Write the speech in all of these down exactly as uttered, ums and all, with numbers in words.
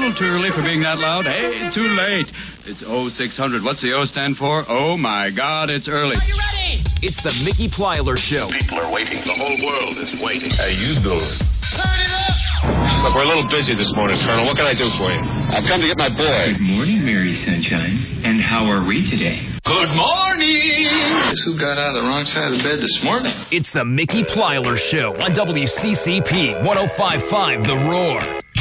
little too early for being that loud. Hey, too late. It's oh six hundred. What's the O stand for? Oh, my God, it's early. Are you ready? It's the Mickey Plyler Show. People are waiting. The whole world is waiting. How you doing? Turn it up! Look, we're a little busy this morning, Colonel. What can I do for you? I've come to get my boy. Good morning, Mary Sunshine. And how are we today? Good morning! Guess who got out of the wrong side of the bed this morning? It's the Mickey Plyler Show on W C C P one oh five point five The Roar.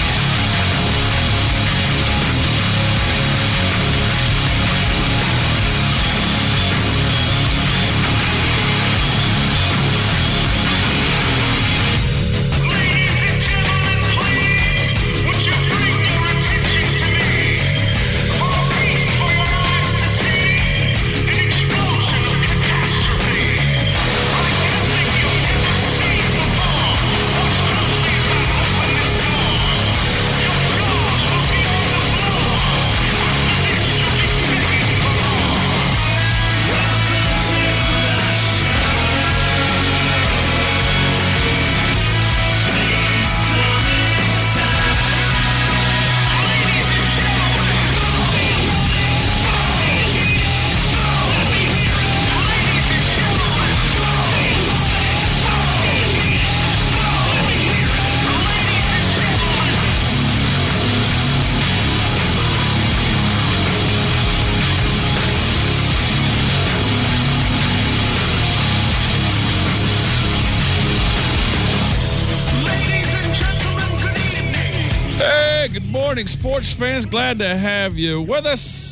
Sports fans, glad to have you with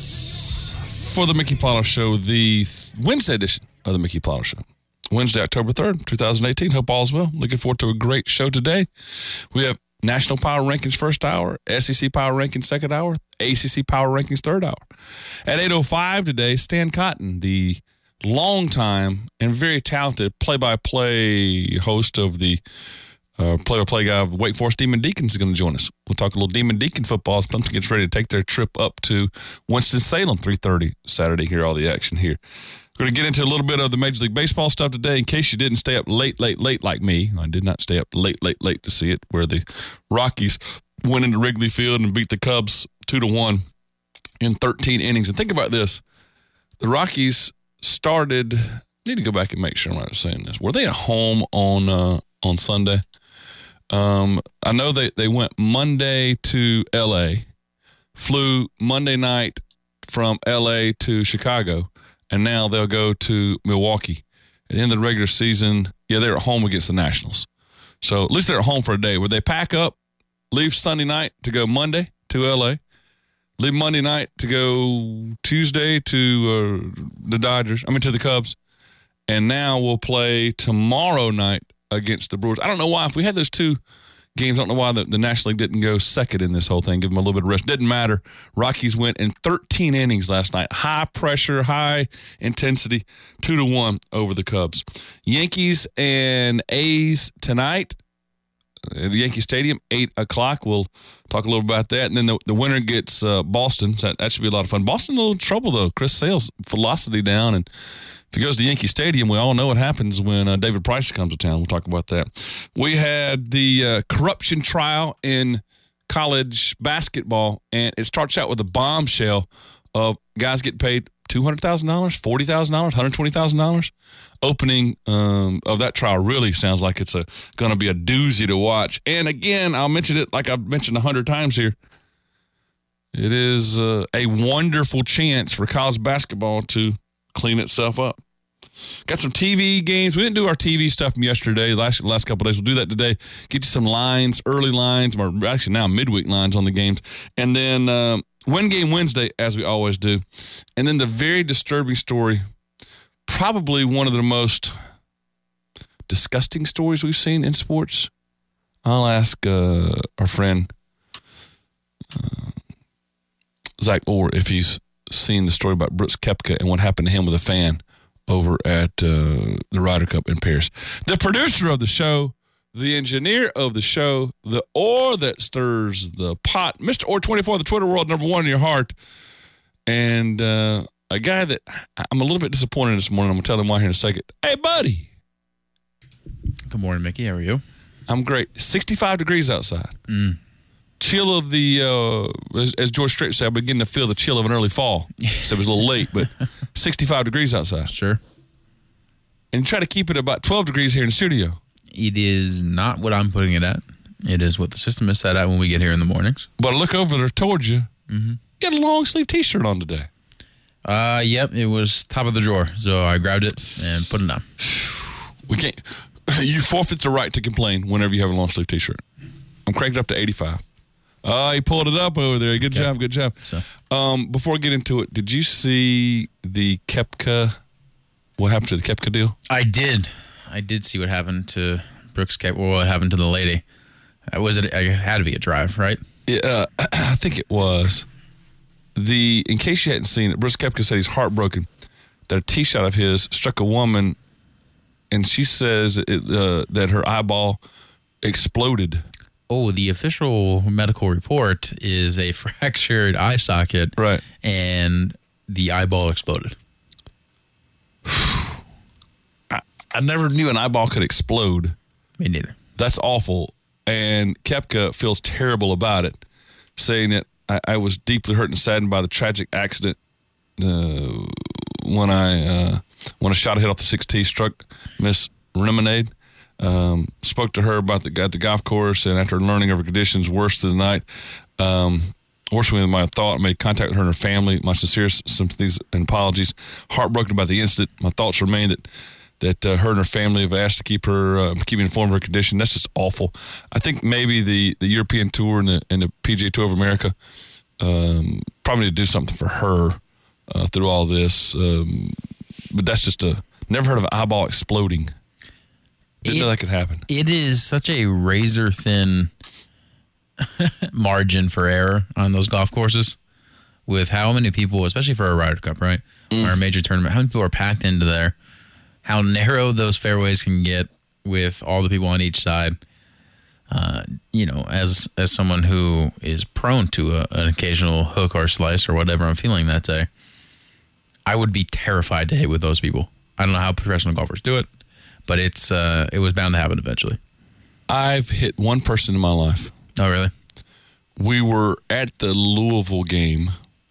us for the Mickey Plyler Show, the Wednesday edition of the Mickey Plyler Show. Wednesday, October third, twenty eighteen. Hope all's well. Looking forward to a great show today. We have National Power Rankings first hour, S E C Power Rankings second hour, A C C Power Rankings third hour. At eight oh five today, Stan Cotton, the longtime and very talented play-by-play host of the Uh, play-by-play guy of Wake Forest Demon Deacons is going to join us. We'll talk a little Demon Deacon football as Clemson gets ready to take their trip up to Winston-Salem, three thirty Saturday. Hear all the action here. We're going to get into a little bit of the Major League Baseball stuff today in case you didn't stay up late, late, late like me. I did not stay up late, late, late to see it, where the Rockies went into Wrigley Field and beat the Cubs two to one in thirteen innings. And think about this. The Rockies started, I need to go back and make sure I'm right saying this. Were they at home on uh, on Sunday? Um, I know they, they went Monday to L A, flew Monday night from L A to Chicago, and now they'll go to Milwaukee. At the end of the regular season, yeah, they're at home against the Nationals. So at least they're at home for a day. Where they pack up, leave Sunday night to go Monday to L A, leave Monday night to go Tuesday to uh, the Dodgers, I mean to the Cubs, and now we'll play tomorrow night against the Brewers. I don't know why. If we had those two games, I don't know why the, the National League didn't go second in this whole thing, give them a little bit of rest. Didn't matter. Rockies went in thirteen innings last night. High pressure, high intensity, two to one over the Cubs. Yankees and A's tonight at Yankee Stadium, eight o'clock. We'll talk a little about that. And then the, the winner gets uh, Boston. So that, that should be a lot of fun. Boston, a little trouble, though. Chris Sale's velocity down, and if he goes to Yankee Stadium, we all know what happens when uh, David Price comes to town. We'll talk about that. We had the uh, corruption trial in college basketball, and it starts out with a bombshell of guys getting paid two hundred thousand dollars, forty thousand dollars, one hundred twenty thousand dollars. Opening um, of that trial really sounds like it's a going to be a doozy to watch. And again, I'll mention it like I've mentioned a hundred times here. It is uh, a wonderful chance for college basketball to clean itself up. Got some T V games. We didn't do our T V stuff from yesterday, last last couple of days. We'll do that today. Get you some lines, early lines, or actually now midweek lines on the games. And then uh, Win Game Wednesday, as we always do. And then the very disturbing story, probably one of the most disgusting stories we've seen in sports. I'll ask uh, our friend uh, Zach Orr if he's seen the story about Brooks Koepka and what happened to him with a fan over at uh, the Ryder Cup in Paris. The producer of the show, the engineer of the show, the Orr that stirs the pot, Mister Orr twenty-four, the Twitter world number one in your heart, and uh, a guy that I'm a little bit disappointed this morning. I'm going to tell him why here in a second. Hey, buddy. Good morning, Mickey. How are you? I'm great. sixty-five degrees outside. Mm. chill of the, uh, as, as George Strait said, I'm beginning to feel the chill of an early fall. So it was a little late, but sixty-five degrees outside. Sure. And you try to keep it about twelve degrees here in the studio. It is not what I'm putting it at. It is what the system is set at when we get here in the mornings. But I look over there towards you. Mm-hmm. You got a long sleeve T-shirt on today. Uh, yep, it was top of the drawer, so I grabbed it and put it on. We can't. You forfeit the right to complain whenever you have a long sleeve T-shirt. I'm cranked up to eighty-five. Oh, he pulled it up over there. Good okay. job, good job. So. Um, before I get into it, did you see the Koepka? What happened to the Koepka deal? I did. I did see what happened to Brooks Koepka, or what happened to the lady. Uh, was it? It had to be a drive, right? Yeah, uh, I think it was. The in case you hadn't seen it, Brooks Koepka said he's heartbroken that a tee shot of his struck a woman, and she says it, uh, that her eyeball exploded. Oh, the official medical report is a fractured eye socket, right? And the eyeball exploded. I, I never knew an eyeball could explode. Me neither. That's awful. And Koepka feels terrible about it, saying that I, I was deeply hurt and saddened by the tragic accident uh, when I uh, when a shot hit off the sixth tee struck Miss Remonade. Um, spoke to her about the at the golf course, and after learning of her conditions, worse than the night, um, worse than my thought, made contact with her and her family. My sincerest sympathies and apologies. Heartbroken about the incident. My thoughts remain that that uh, her and her family have asked to keep her uh, keep informed of her condition. That's just awful. I think maybe the, the European Tour and the and the P G A Tour of America um, probably need to do something for her uh, through all this. Um, but that's just a never heard of an eyeball exploding. Didn't know that could happen. It is such a razor thin margin for error on those golf courses with how many people, especially for a Ryder Cup, right? Mm. Or a major tournament, how many people are packed into there, how narrow those fairways can get with all the people on each side. Uh, you know, as as someone who is prone to a, an occasional hook or slice or whatever I'm feeling that day, I would be terrified to hit with those people. I don't know how professional golfers do it. But it's uh, it was bound to happen eventually. I've hit one person in my life. Oh, really? We were at the Louisville game.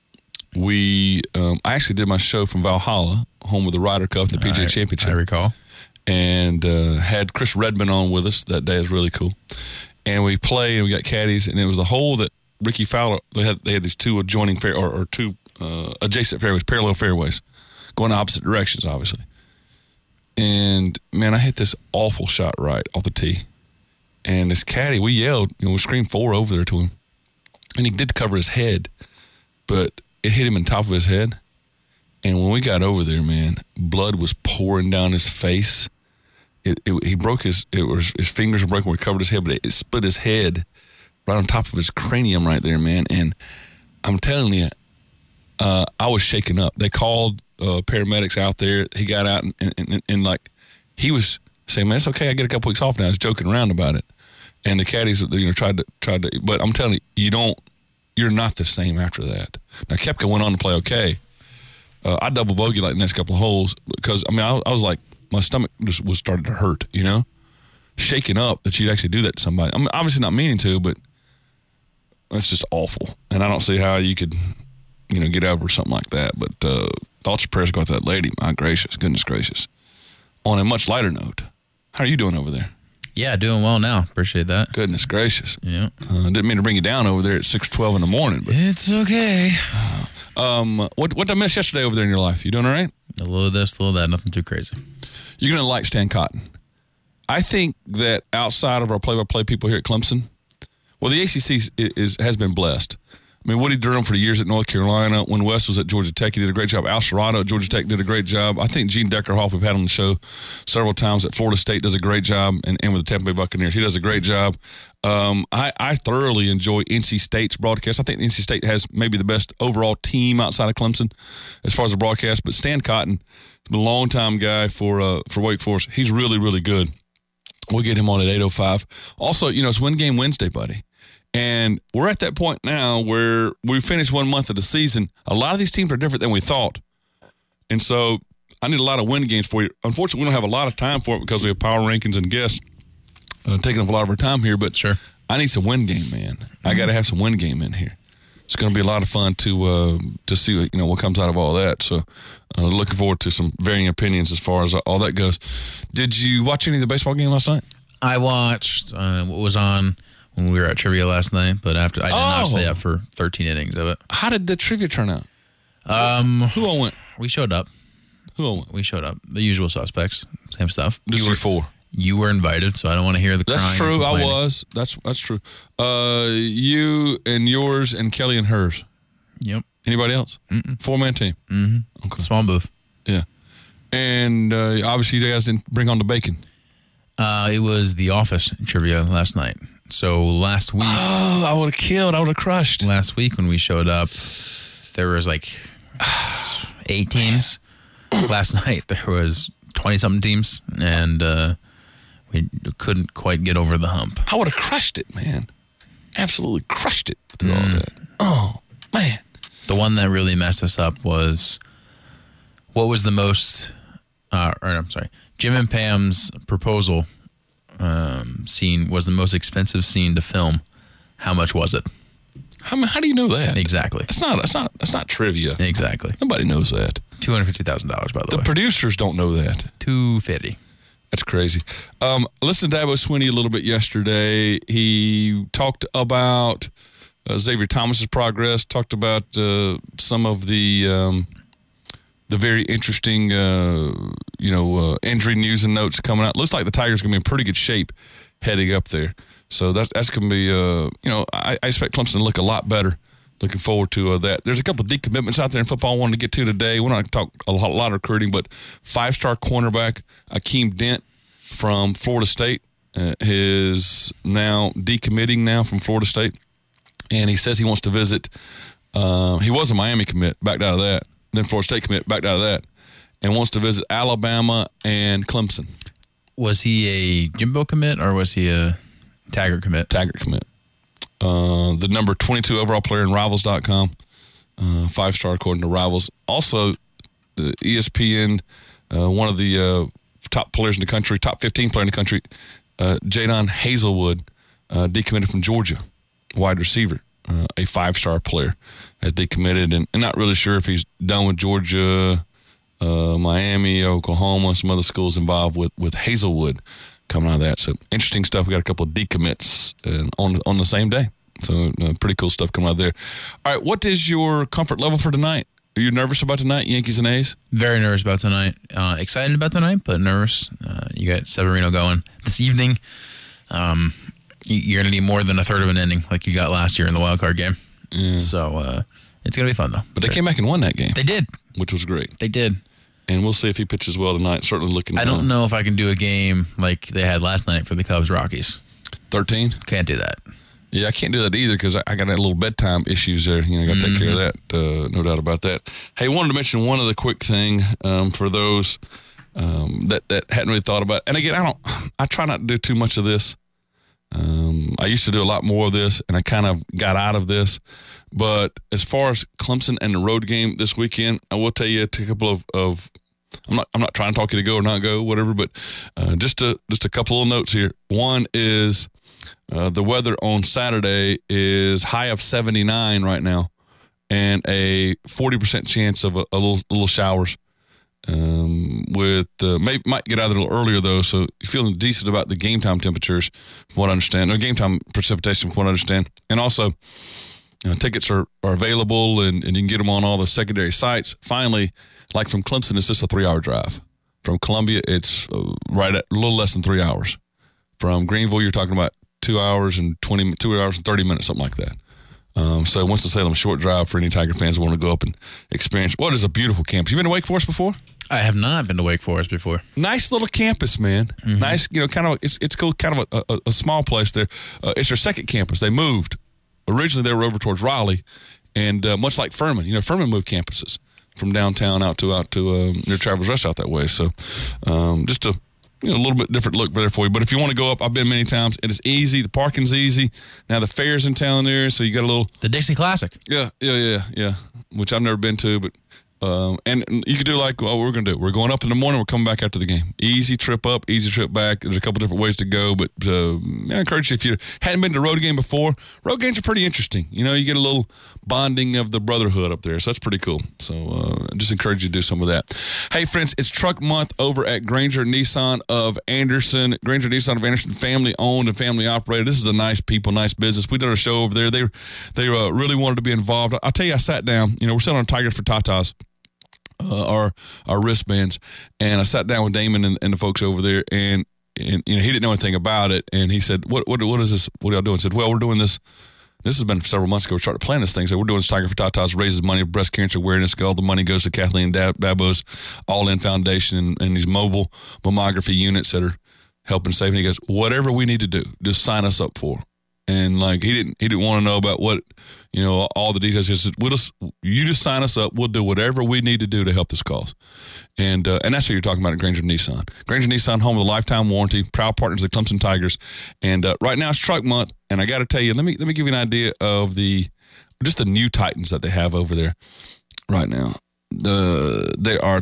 We um, I actually did my show from Valhalla, home with the Ryder Cup, the P G A I, Championship. I recall. And uh, had Chris Redmond on with us that day. It was really cool. And we played, and we got caddies, and it was the hole that Ricky Fowler, they had they had these two adjoining, fair, or, or two uh, adjacent fairways, parallel fairways, going opposite directions, obviously. And, man, I hit this awful shot right off the tee. And this caddy, we yelled, you know, we screamed four over there to him. And he did cover his head, but it hit him in the top of his head. And when we got over there, man, blood was pouring down his face. It, it, he broke his, it was, his fingers were broken where he covered his head, but it, it split his head right on top of his cranium right there, man. And I'm telling you, uh, I was shaken up. They called Uh, paramedics out there. He got out and, and, and, and like he was saying, "Man, it's okay. I get a couple weeks off now." I was joking around about it, and the caddies, you know, tried to tried to. But I'm telling you, you don't. You're not the same after that. Now Koepka went on to play okay. Uh, I double bogeyed like the next couple of holes because I mean I, I was like my stomach just was starting to hurt, you know, shaking up that you'd actually do that to somebody. I mean, obviously not meaning to, but it's just awful, and I don't see how you could, you know, get over something like that. But uh, thoughts and prayers go out to that lady. My gracious, goodness gracious. On a much lighter note, how are you doing over there? Yeah, doing well now. Appreciate that. Goodness gracious. Yeah. Uh, didn't mean to bring you down over there at six twelve in the morning. But it's okay. Um, what what did I miss yesterday over there in your life? You doing all right? A little of this, a little of that. Nothing too crazy. You're going to like Stan Cotton. I think that outside of our play-by-play people here at Clemson, well, the A C C is, is has been blessed. I mean, Woody Durham for the years at North Carolina. When Wes was at Georgia Tech, he did a great job. Al Serrato at Georgia Tech did a great job. I think Gene Deckerhoff, we've had on the show several times at Florida State, does a great job. And, and with the Tampa Bay Buccaneers, he does a great job. Um, I, I thoroughly enjoy N C State's broadcast. I think N C State has maybe the best overall team outside of Clemson as far as the broadcast. But Stan Cotton, the longtime guy for uh, for Wake Forest, he's really, really good. We'll get him on at eight oh five. Also, you know, it's Win Game Wednesday, buddy. And we're at that point now where we finished one month of the season. A lot of these teams are different than we thought. And so I need a lot of win games for you. Unfortunately, we don't have a lot of time for it because we have power rankings and guests. uh, taking up a lot of our time here, but Sure. I need some win game, man. Mm-hmm. I got to have some win game in here. It's going to be a lot of fun to uh, to see you know what comes out of all that. So, uh, looking forward to some varying opinions as far as all that goes. Did you watch any of the baseball game last night? I watched uh, what was on when we were at trivia last night, but after I did not Oh. stay up for thirteen innings of it. How did the trivia turn out? Um, Who all went? we showed up. Who all went? We showed up. The usual suspects, same stuff. Just you you were, four. you were invited, so I don't want to hear the crying. That's and true. I complaining. was. That's that's true. Uh, you and yours and Kelly and hers. Yep. Anybody else? Mm-mm. Four man team. Mm-hmm. Okay. Small booth. Yeah. And uh, obviously, you guys didn't bring on the bacon. Uh, it was the Office trivia last night. So last week, Oh, I would have killed. I would have crushed. last week when we showed up, there was like eight teams. Last night there was twenty something teams, and uh, we couldn't quite get over the hump. I would have crushed it, man. Absolutely crushed it through all that. Oh, man. The one that really messed us up was what was the most, uh, or I'm sorry, Jim and Pam's proposal um, scene was the most expensive scene to film. How much was it? How, how do you know that? Exactly. That's not. That's not. That's not trivia. Exactly. Nobody knows that. Two hundred fifty thousand dollars, by the, The way. producers don't know that. Two fifty. That's crazy. Um, listen to Dabo Swinney a little bit yesterday. He talked about uh, Xavier Thomas's progress. Talked about uh, some of the um, the very interesting, uh, you know, uh, injury news and notes coming out. Looks like the Tigers are going to be in pretty good shape heading up there. So that's that's going to be, uh, you know, I, I expect Clemson to look a lot better. Looking forward to uh, that. There's a couple of decommitments out there in football I wanted to get to today. We're not going to talk a lot, a lot of recruiting, but five-star cornerback Akeem Dent from Florida State uh, is now decommitting now from Florida State, and he says he wants to visit. Uh, he was a Miami commit, backed out of that. Then Florida State commit, backed out of that, and wants to visit Alabama and Clemson. Was he a Jimbo commit or was he a Taggart commit? Taggart commit. Uh, the number twenty-two overall player in Rivals dot com, uh, five-star according to Rivals. Also, the E S P N, uh, one of the uh, top players in the country, top fifteen player in the country, uh, Jadon Hazelwood, uh, decommitted from Georgia, wide receiver, uh, a five-star player, has decommitted, and, and not really sure if he's done with Georgia, uh, Miami, Oklahoma, some other schools involved with, with Hazelwood coming out of that. So interesting stuff. We got a couple of decommits uh, on on the same day. So uh, pretty cool stuff coming out there. All right, what is your comfort level for tonight? Are you nervous about tonight, Yankees and A's? Very nervous about tonight. Uh, excited about tonight, but nervous. Uh, you got Severino going this evening. Um, you- you're going to need more than a third of an inning like you got last year in the wild card game. Yeah. So uh, it's going to be fun, though. But they came back and won that game, They did. which was great. They did. And we'll see if he pitches well tonight. Certainly looking. I don't know if I can do a game like they had last night for the Cubs Rockies. thirteen. Can't do that. Yeah, I can't do that either because I, I got that little bedtime issues there. You know, got to take care of that. Uh, no doubt about that. Hey, wanted to mention one other quick thing um, for those um, that that hadn't really thought about. And again, I don't. I try not to do too much of this. Um, I used to do a lot more of this, and I kind of got out of this. But as far as Clemson and the road game this weekend, I will tell you a couple of, of I'm not I'm not trying to talk you to go or not go, whatever. But uh, just a just a couple of notes here. One is uh, the weather on Saturday is high of seventy-nine right now, and a forty percent chance of a, a little little showers. Um, with uh, may, might get out a little earlier though, so you're feeling decent about the game time temperatures, from what I understand, or game time precipitation, from what I understand, and also you know, tickets are, are available and, and you can get them on all the secondary sites. Finally, like from Clemson, it's just a three-hour drive. From Columbia, it's uh, right at a little less than three hours. From Greenville, you're talking about two hours and twenty, two hours and thirty minutes, something like that. Um, so Winston-Salem, short drive for any Tiger fans who want to go up and experience what is a beautiful campus. You been to Wake Forest before? I have not been to Wake Forest before. Nice little campus, man. Mm-hmm. Nice, you know, kind of, it's it's cool, kind of a, a, a small place there. Uh, it's their second campus. They moved. Originally, they were over towards Raleigh, and uh, much like Furman, you know, Furman moved campuses from downtown out to out to um, near Travelers Rest out that way. So um, just a you know, a little bit different look there for you. But if you want to go up, I've been many times. It is easy. The parking's easy. Now the fair's in town there, so you got a little. The Dixie Classic. Yeah, yeah, yeah, yeah. Which I've never been to, but Um, and you could do like, well, we're going to do. We're going up in the morning. We're coming back after the game. Easy trip up, easy trip back. There's a couple different ways to go, but uh, I encourage you, if you hadn't been to a road game before, road games are pretty interesting. You know, you get a little bonding of the brotherhood up there, so that's pretty cool. So uh, I just encourage you to do some of that. Hey, friends, it's Truck Month over at Granger Nissan of Anderson. Granger Nissan of Anderson, family owned and family operated. This is a nice people, nice business. We did a show over there. They they uh, really wanted to be involved. I'll tell you, I sat down. You know, we're selling Tigers for Tatas. Uh, our our wristbands, and I sat down with Damon and, and the folks over there, and and you know he didn't know anything about it, and he said, "What what what is this? What are y'all doing?" I said, "Well, we're doing this. This has been several months ago. We started planning this thing. So we're doing this Tiger for Tatas, raises money for breast cancer awareness. All the money goes to Kathleen Babo's All In Foundation and, and these mobile mammography units that are helping save." And he goes, "Whatever we need to do, just sign us up for." And like he didn't, he didn't want to know about what, you know, all the details. He said, "We'll just, you just sign us up. We'll do whatever we need to do to help this cause." And uh, and that's what you're talking about at Granger Nissan. Granger Nissan, home with a lifetime warranty, proud partners of the Clemson Tigers. And uh, right now it's Truck Month, and I got to tell you, let me let me give you an idea of the just the new Titans that they have over there right now. The there are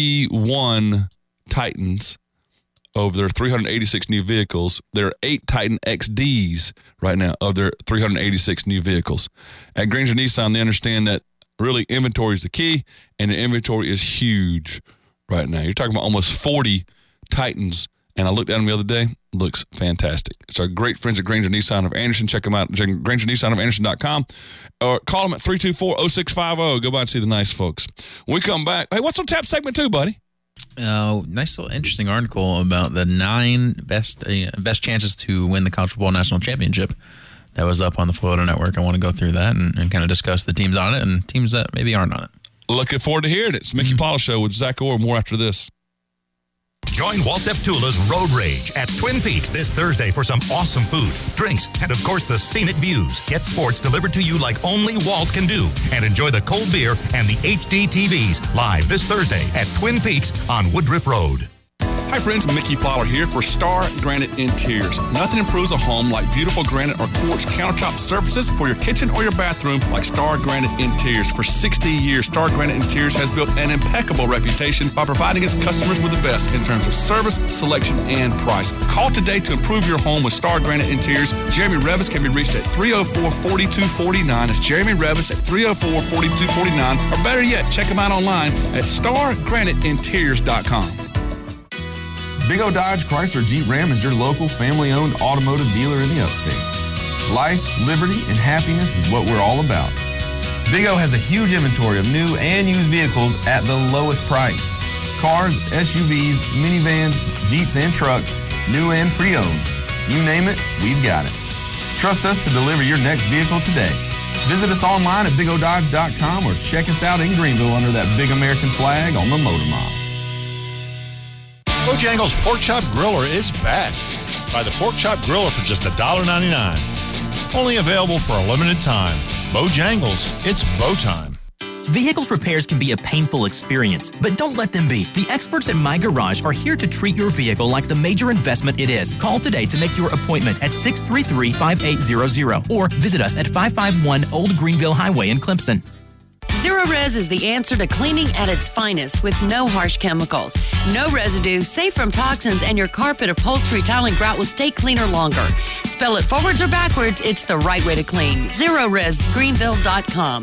thirty-one Titans. Of their three hundred eighty-six new vehicles, there are eight Titan X Ds right now of their three hundred eighty-six new vehicles. At Granger Nissan, they understand that really inventory is the key, and the inventory is huge right now. You're talking about almost forty Titans, and I looked at them the other day. Looks fantastic. It's our great friends at Granger Nissan of Anderson. Check them out at Granger Nissan of Anderson dot com, or call them at three two four, oh six five oh. Go by and see the nice folks. When we come back, hey, what's on tap segment two, buddy? Uh, nice little interesting article about the nine best uh, best chances to win the College Football National Championship that was up on the Florida Network. I want to go through that and, and kind of discuss the teams on it and teams that maybe aren't on it. Looking forward to hearing it. It's Mickey mm-hmm. Paula Show with Zach Orr. More after this. Join Walt Deptula's Road Rage at Twin Peaks this Thursday for some awesome food, drinks, and of course the scenic views. Get sports delivered to you like only Walt can do, and enjoy the cold beer and the H D T Vs live this Thursday at Twin Peaks on Woodruff Road. Hi friends, Mickey Plyler here for Star Granite Interiors. Nothing improves a home like beautiful granite or quartz countertop surfaces for your kitchen or your bathroom like Star Granite Interiors. For sixty years, Star Granite Interiors has built an impeccable reputation by providing its customers with the best in terms of service, selection, and price. Call today to improve your home with Star Granite Interiors. Jeremy Revis can be reached at three oh four, four two four nine. It's Jeremy Revis at three oh four, four two four nine. Or better yet, check him out online at star granite interiors dot com. Big O Dodge Chrysler Jeep Ram is your local family-owned automotive dealer in the upstate. Life, liberty, and happiness is what we're all about. Big O has a huge inventory of new and used vehicles at the lowest price. Cars, S U Vs, minivans, Jeeps, and trucks, new and pre-owned. You name it, we've got it. Trust us to deliver your next vehicle today. Visit us online at big o dodge dot com or check us out in Greenville under that big American flag on the Motor Mile. Bojangles Pork Chop Griller is back. Buy the Pork Chop Griller for just one dollar ninety-nine. Only available for a limited time. Bojangles, it's bow time. Vehicles repairs can be a painful experience, but don't let them be. The experts at My Garage are here to treat your vehicle like the major investment it is. Call today to make your appointment at six three three, five eight zero zero or visit us at five five one Old Greenville Highway in Clemson. Zerorez is the answer to cleaning at its finest with no harsh chemicals. No residue, safe from toxins, and your carpet, upholstery, tile, and grout will stay cleaner longer. Spell it forwards or backwards, it's the right way to clean. Zerorez Greenville dot com.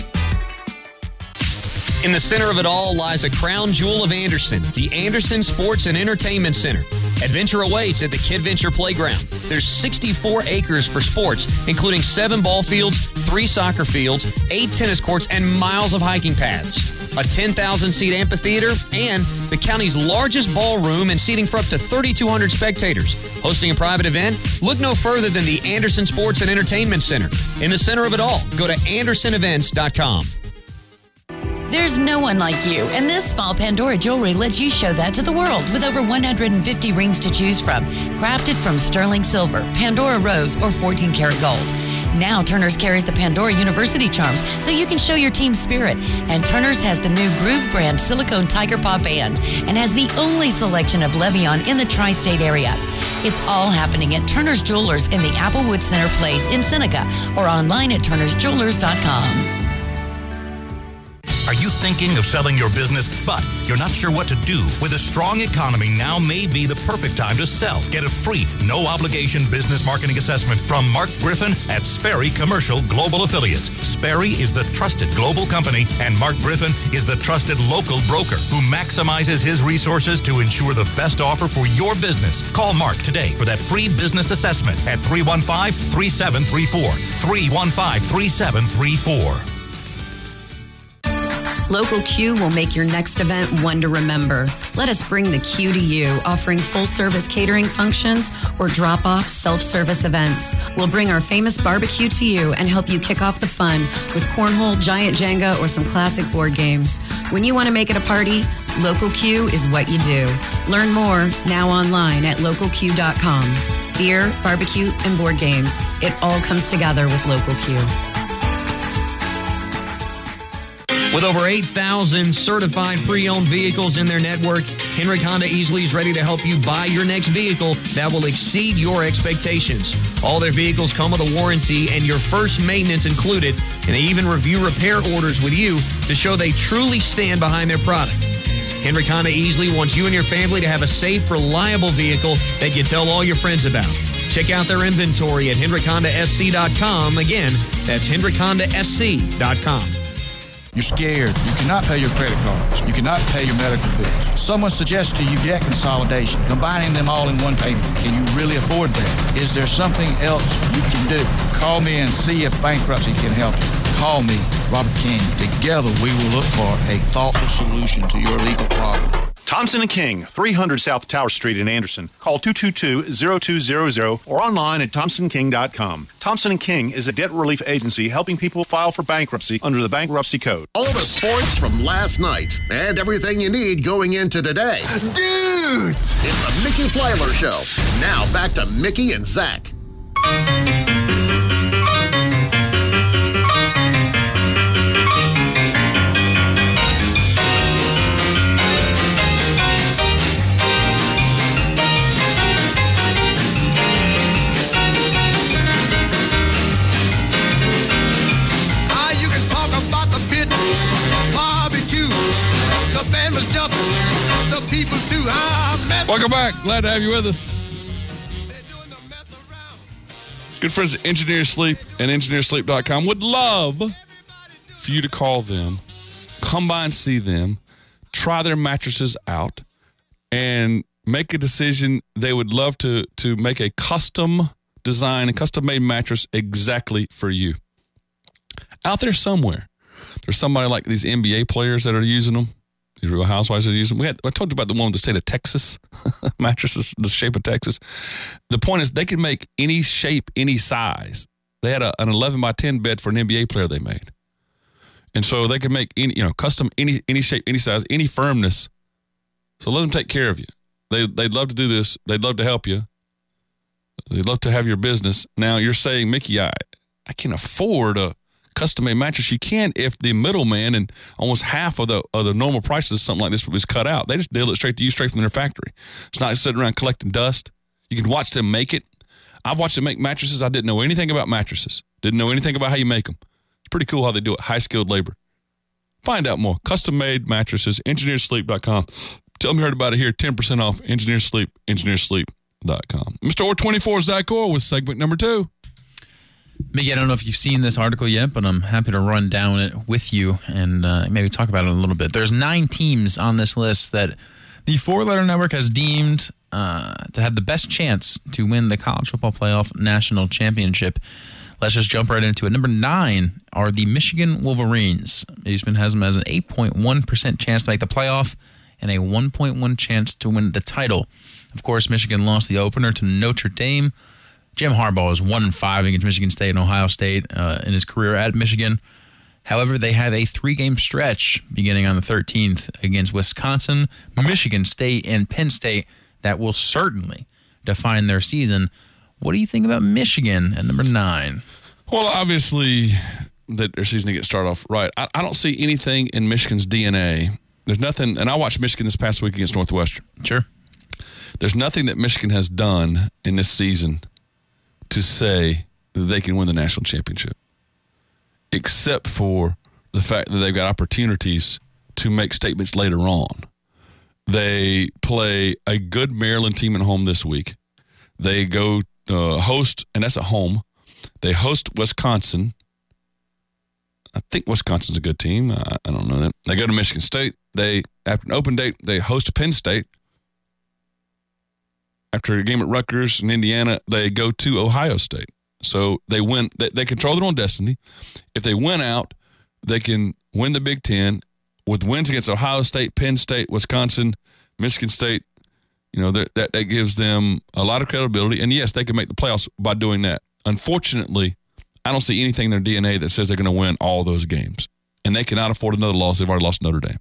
In the center of it all lies a crown jewel of Anderson, the Anderson Sports and Entertainment Center. Adventure awaits at the KidVenture Playground. There's sixty-four acres for sports, including seven ball fields, three soccer fields, eight tennis courts, and miles of hiking paths. A ten thousand seat amphitheater, and the county's largest ballroom and seating for up to thirty-two hundred spectators. Hosting a private event? Look no further than the Anderson Sports and Entertainment Center. In the center of it all, go to anderson events dot com. There's no one like you, and this fall, Pandora Jewelry lets you show that to the world with over one hundred fifty rings to choose from, crafted from sterling silver, Pandora rose, or fourteen karat gold. Now Turner's carries the Pandora University charms, so you can show your team spirit. And Turner's has the new Groove brand silicone tiger paw band, and has the only selection of Levion in the tri-state area. It's all happening at Turner's Jewelers in the Applewood Center Place in Seneca, or online at turners jewelers dot com. Are you thinking of selling your business, but you're not sure what to do? With a strong economy, now may be the perfect time to sell. Get a free, no-obligation business marketing assessment from Mark Griffin at Sperry Commercial Global Affiliates. Sperry is the trusted global company, and Mark Griffin is the trusted local broker who maximizes his resources to ensure the best offer for your business. Call Mark today for that free business assessment at three one five, three seven three four. three one five, three seven three four. Local Q will make your next event one to remember. Let us bring the Q to you, offering full-service catering functions or drop-off self-service events. We'll bring our famous barbecue to you and help you kick off the fun with cornhole, giant Jenga, or some classic board games. When you want to make it a party, Local Q is what you do. Learn more now online at local q dot com. Beer, barbecue, and board games. It all comes together with Local Q. With over eight thousand certified pre-owned vehicles in their network, Hendrick Honda Easley is ready to help you buy your next vehicle that will exceed your expectations. All their vehicles come with a warranty and your first maintenance included, and they even review repair orders with you to show they truly stand behind their product. Hendrick Honda Easley wants you and your family to have a safe, reliable vehicle that you tell all your friends about. Check out their inventory at hendrick honda s c dot com. Again, that's hendrick honda s c dot com. You're scared. You cannot pay your credit cards. You cannot pay your medical bills. Someone suggests to you debt consolidation, combining them all in one payment. Can you really afford that? Is there something else you can do? Call me and see if bankruptcy can help you. Call me, Robert King. Together we will look for a thoughtful solution to your legal problem. Thompson and King, three hundred South Tower Street in Anderson. Call two two two, zero two zero zero or online at thompson king dot com. Thompson and King is a debt relief agency helping people file for bankruptcy under the Bankruptcy Code. All the sports from last night and everything you need going into today. Dudes! It's the Mickey Plyler Show. Now back to Mickey and Zach. Welcome back. Glad to have you with us. Good friends at Engineer Sleep and engineer sleep dot com would love for you to call them, come by and see them, try their mattresses out, and make a decision. They would love to, to make a custom design, a custom-made mattress exactly for you. Out there somewhere, there's somebody like these N B A players that are using them. These Real Housewives are using. We had, I told you about the one with the state of Texas mattresses, the shape of Texas. The point is, they can make any shape, any size. They had a, an eleven by ten bed for an N B A player they made, and so they can make any, you know, custom any any shape, any size, any firmness. So let them take care of you. They they'd love to do this. They'd love to help you. They'd love to have your business. Now you're saying, Mickey, I I can afford a custom-made mattress. You can if the middleman and almost half of the of the normal prices of something like this was cut out. They just deal it straight to you, straight from their factory. It's not sitting around collecting dust. You can watch them make it. I've watched them make mattresses. I didn't know anything about mattresses. Didn't know anything about how you make them. It's pretty cool how they do it. High-skilled labor. Find out more. Custom-made mattresses, engineer sleep dot com. Tell them you heard about it here. ten percent off Engineer Sleep, engineer sleep dot com. Mister Orr twenty-four, Zach Orr with segment number two. Mickey, I don't know if you've seen this article yet, but I'm happy to run down it with you and uh, maybe talk about it a little bit. There's nine teams on this list that the Four-Letter Network has deemed uh, to have the best chance to win the College Football Playoff National Championship. Let's just jump right into it. Number nine are the Michigan Wolverines. Eastman has them as an eight point one percent chance to make the playoff and a one point one chance to win the title. Of course, Michigan lost the opener to Notre Dame. Jim Harbaugh is one and five against Michigan State and Ohio State uh, in his career at Michigan. However, they have a three-game stretch beginning on the thirteenth against Wisconsin, Michigan State, and Penn State that will certainly define their season. What do you think about Michigan at number nine? Well, obviously, that their season to get started off right. I, I don't see anything in Michigan's D N A. There's nothing, and I watched Michigan this past week against Northwestern. Sure. There's nothing that Michigan has done in this season to say that they can win the national championship, except for the fact that they've got opportunities to make statements later on. They play a good Maryland team at home this week. They go uh, host, and that's at home. They host Wisconsin. I think Wisconsin's a good team. I, I don't know that. They go to Michigan State. They, after an open date, they host Penn State. After a game at Rutgers and Indiana, they go to Ohio State. So they win. They, they control their own destiny. If they win out, they can win the Big Ten with wins against Ohio State, Penn State, Wisconsin, Michigan State. You know, that, that gives them a lot of credibility. And, yes, they can make the playoffs by doing that. Unfortunately, I don't see anything in their D N A that says they're going to win all those games. And they cannot afford another loss. They've already lost Notre Dame.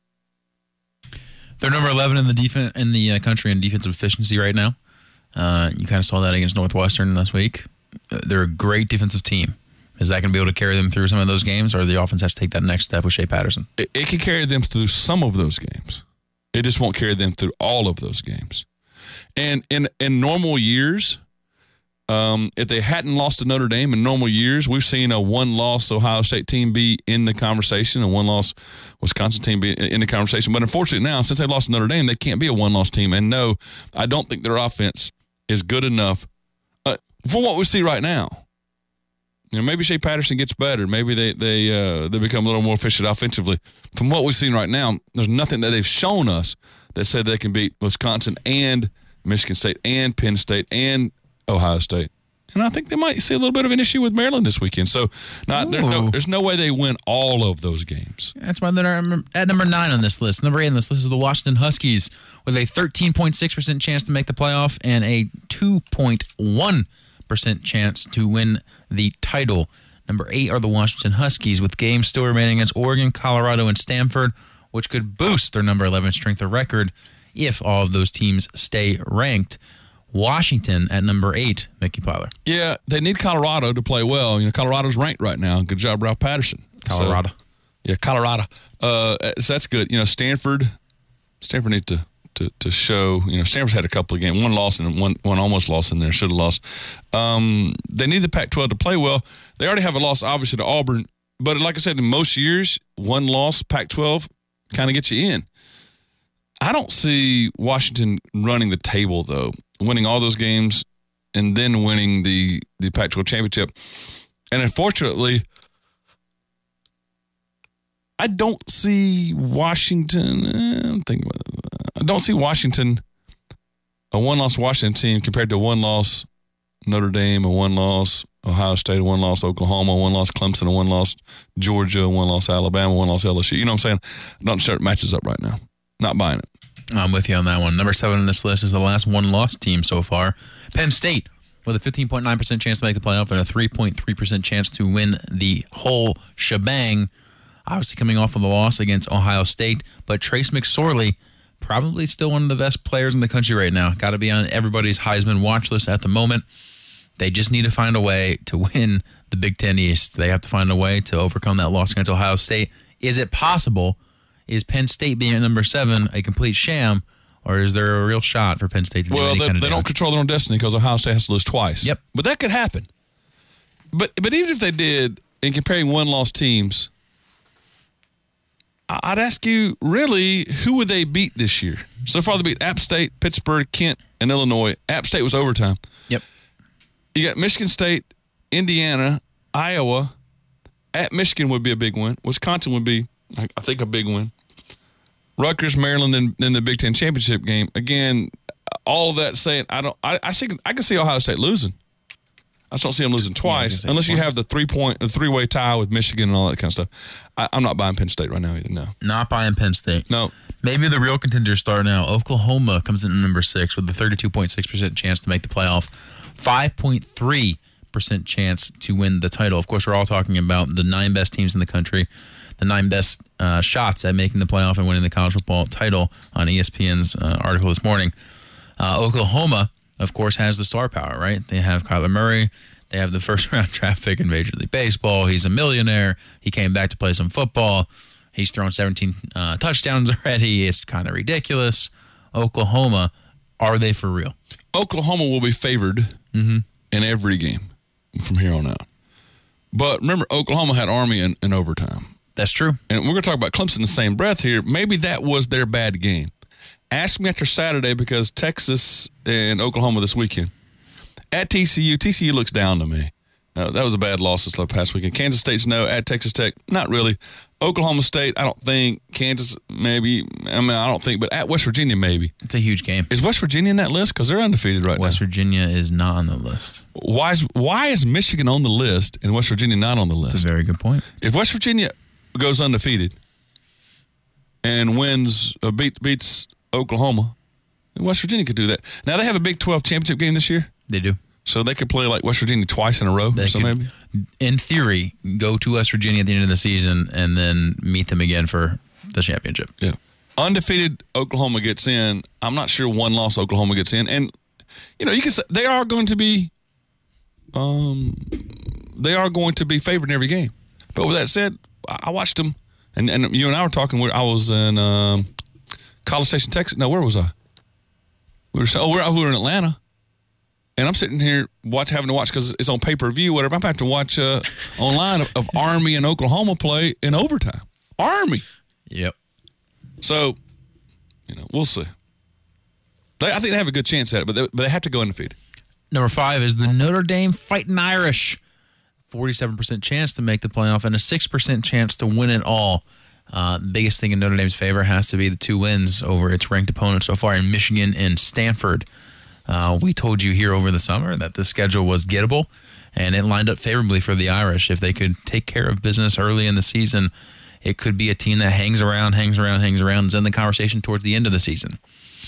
They're number eleven in the defense in the uh, country in defensive efficiency right now. Uh, you kind of saw that against Northwestern last week. Uh, they're a great defensive team. Is that going to be able to carry them through some of those games, or the offense has to take that next step with Shea Patterson? It, it can carry them through some of those games. It just won't carry them through all of those games. And in in normal years, um, if they hadn't lost to Notre Dame in normal years, we've seen a one-loss Ohio State team be in the conversation, a one-loss Wisconsin team be in the conversation. But unfortunately now, since they lost to Notre Dame, they can't be a one-loss team. And no, I don't think their offense is good enough uh, for what we see right now. You know, maybe Shea Patterson gets better. Maybe they they uh, they become a little more efficient offensively. From what we've seen right now, there's nothing that they've shown us that said they can beat Wisconsin and Michigan State and Penn State and Ohio State. And I think they might see a little bit of an issue with Maryland this weekend. So not, there's, no, there's no way they win all of those games. That's why they're at number nine on this list. Number eight on this list is the Washington Huskies with a thirteen point six percent chance to make the playoff and a two point one percent chance to win the title. Number eight are the Washington Huskies with games still remaining against Oregon, Colorado, and Stanford, which could boost their number eleven strength of record if all of those teams stay ranked. Washington at number eight, Mickey Pyler. Yeah, they need Colorado to play well. You know, Colorado's ranked right now. Good job, Ralph Patterson. Colorado. So, yeah, Colorado. Uh, so that's good. You know, Stanford. Stanford needs to, to to show. You know, Stanford's had a couple of games, one loss and one one almost loss in there. Should have lost. Um, they need the Pac twelve to play well. They already have a loss, obviously, to Auburn. But like I said, in most years, one loss, Pac twelve kind of gets you in. I don't see Washington running the table, though, winning all those games and then winning the, the Pac twelve championship. And unfortunately, I don't see Washington. Eh, I'm thinking about it. I don't see Washington, a one-loss Washington team compared to a one-loss Notre Dame, a one-loss Ohio State, a one-loss Oklahoma, a one-loss Clemson, a one-loss Georgia, a one-loss Alabama, a one-loss L S U. You know what I'm saying? I'm not sure it matches up right now. Not buying it. I'm with you on that one. Number seven on this list is the last one-loss team so far. Penn State with a fifteen point nine percent chance to make the playoff and a three point three percent chance to win the whole shebang. Obviously coming off of the loss against Ohio State, but Trace McSorley, probably still one of the best players in the country right now. Got to be on everybody's Heisman watch list at the moment. They just need to find a way to win the Big Ten East. They have to find a way to overcome that loss against Ohio State. Is it possible? Is Penn State being at number seven a complete sham, or is there a real shot for Penn State to do well, any they, kind of they damage? don't control their own destiny because Ohio State has to lose twice. Yep. But that could happen. But but even if they did, in comparing one-loss teams, I'd ask you, really, who would they beat this year? So far, they beat App State, Pittsburgh, Kent, and Illinois. App State was overtime. Yep. You got Michigan State, Indiana, Iowa. At Michigan would be a big win. Wisconsin would be, I think, a big win. Rutgers, Maryland, then then the Big Ten championship game. Again, all of that saying, I don't. I I, see, I can see Ohio State losing. I just don't see them losing twice, yeah, unless you have the three point, the three way tie with Michigan and all that kind of stuff. I, I'm not buying Penn State right now either. No, not buying Penn State. No. Maybe the real contenders start now. Oklahoma comes in at number six with a thirty-two point six percent chance to make the playoff, five point three percent chance to win the title. Of course, we're all talking about the nine best teams in the country, the nine best uh, shots at making the playoff and winning the college football title on E S P N's uh, article this morning. Uh, Oklahoma, of course, has the star power, right? They have Kyler Murray. They have the first-round draft pick in Major League Baseball. He's a millionaire. He came back to play some football. He's thrown seventeen uh, touchdowns already. It's kind of ridiculous. Oklahoma, are they for real? Oklahoma will be favored mm-hmm. in every game from here on out. But remember, Oklahoma had Army in, in overtime. That's true. And we're going to talk about Clemson in the same breath here. Maybe that was their bad game. Ask me after Saturday because Texas and Oklahoma this weekend. At T C U, T C U looks down to me. Uh, that was a bad loss this past weekend. Kansas State's no. At Texas Tech, not really. Oklahoma State, I don't think. Kansas, maybe. I mean, I don't think. But at West Virginia, maybe. It's a huge game. Is West Virginia in that list? Because they're undefeated right West now. West Virginia is not on the list. Why is, why is Michigan on the list and West Virginia not on the list? That's a very good point. If West Virginia goes undefeated and wins, uh, beat, beats Oklahoma, then West Virginia could do that. Now, they have a Big twelve championship game this year. They do. So they could play like West Virginia twice in a row. They or so could, maybe. in theory, go to West Virginia at the end of the season and then meet them again for the championship. Yeah. Undefeated Oklahoma gets in. I'm not sure one loss Oklahoma gets in. And, you know, you can say they are going to be um, they are going to be favored in every game. But with that said, I watched them, and, and you and I were talking. I was in um, College Station, Texas. No, where was I? We were, oh, we were, we were in Atlanta. And I'm sitting here watch, having to watch because it's on pay-per-view, whatever. I'm having to watch uh, online of, of Army and Oklahoma play in overtime. Army. Yep. So, you know, we'll see. They, I think they have a good chance at it, but they, but they have to go undefeated. Number five is the Notre Dame Fighting Irish. forty-seven percent chance to make the playoff and a six percent chance to win it all. Uh, the biggest thing in Notre Dame's favor has to be the two wins over its ranked opponents so far in Michigan and Stanford. Uh, we told you here over the summer that the schedule was gettable, and it lined up favorably for the Irish. If they could take care of business early in the season, it could be a team that hangs around, hangs around, hangs around, and is in the conversation towards the end of the season.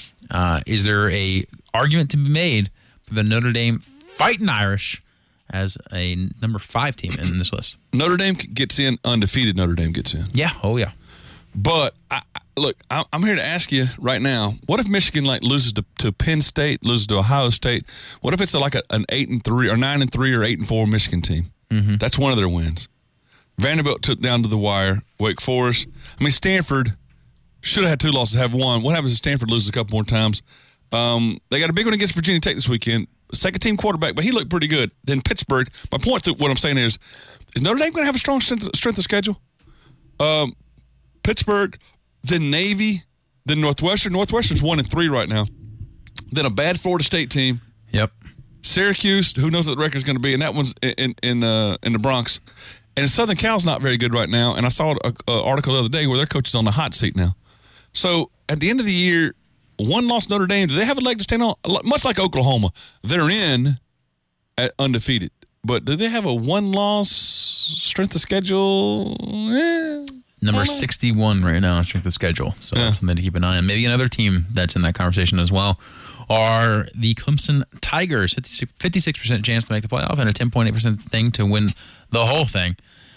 Uh, is there a argument to be made for the Notre Dame Fighting Irish as a number five team in this list? Notre Dame gets in, undefeated Notre Dame gets in. Yeah, oh yeah. But, I, look, I'm here to ask you right now, what if Michigan like loses to, to Penn State, loses to Ohio State? What if it's like a, an eight and three or nine and three or eight and four Michigan team? Mm-hmm. That's one of their wins. Vanderbilt took down to the wire. Wake Forest. I mean, Stanford should have had two losses, have one. What happens if Stanford loses a couple more times? Um, they got a big one against Virginia Tech this weekend. Second team quarterback, but he looked pretty good. Then Pittsburgh. My point to what I'm saying is, is Notre Dame going to have a strong strength, strength of schedule? Um, Pittsburgh, then Navy, then Northwestern. Northwestern's one and three right now. Then a bad Florida State team. Yep. Syracuse, who knows what the record's going to be, and that one's in in in, uh, in the Bronx. And Southern Cal's not very good right now. And I saw an article the other day where their coach is on the hot seat now. So at the end of the year, one loss Notre Dame. Do they have a leg to stand on? Much like Oklahoma, they're in at undefeated. But do they have a one loss strength of schedule? Eh. Number sixty-one right now on strength of schedule. So yeah. That's something to keep an eye on. Maybe another team that's in that conversation as well are the Clemson Tigers. fifty-six percent chance to make the playoff and a ten point eight percent thing to win the whole thing.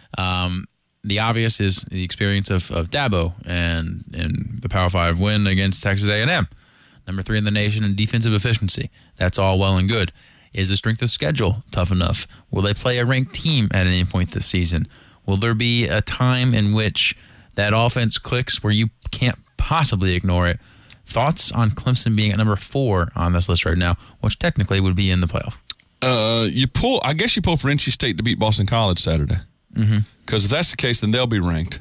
Um, the obvious is the experience of, of Dabo and, and the Power five win against Texas A and M. Number three in the nation in defensive efficiency. That's all well and good. Is the strength of schedule tough enough? Will they play a ranked team at any point this season? Will there be a time in which that offense clicks where you can't possibly ignore it? Thoughts on Clemson being at number four on this list right now, which technically would be in the playoff? Uh, you pull. I guess you pull for N C State to beat Boston College Saturday. Because mm-hmm. if that's the case, then they'll be ranked.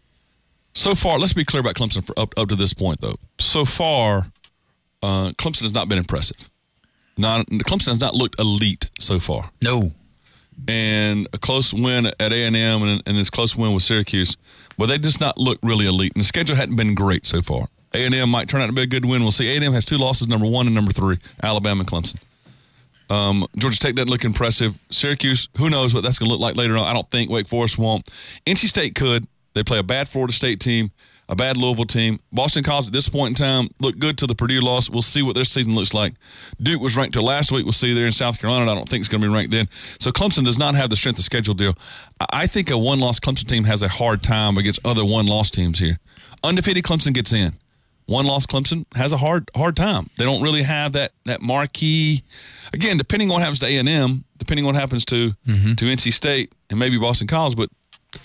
So far, let's be clear about Clemson for up, up to this point, though. So far, uh, Clemson has not been impressive. Not Clemson has not looked elite so far. No. And a close win at A and M and, and his close win with Syracuse, well, they just not look really elite. And the schedule hadn't been great so far. A and M might turn out to be a good win. We'll see. A and M has two losses, number one and number three, Alabama and Clemson. Um, Georgia Tech doesn't look impressive. Syracuse, who knows what that's going to look like later on. I don't think Wake Forest won't. N C State could. They play a bad Florida State team, a bad Louisville team. Boston College at this point in time looked good till the Purdue loss. We'll see what their season looks like. Duke was ranked till last week. We'll see there in South Carolina. I don't think it's going to be ranked then. So Clemson does not have the strength of schedule deal. I think a one-loss Clemson team has a hard time against other one-loss teams here. Undefeated Clemson gets in. One-loss Clemson has a hard hard time. They don't really have that that marquee. Again, depending on what happens to A and M, depending on what happens to, mm-hmm. to N C State and maybe Boston College, but